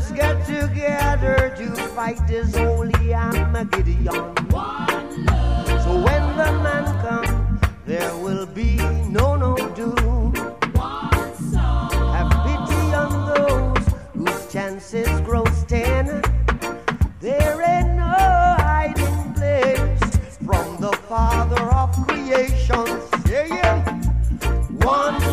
Let's get together to fight this holy Armageddon. So when the man comes, there will be no doom. Have pity on those whose chances grow thin. There ain't no hiding place from the Father of creation. Yeah, yeah. One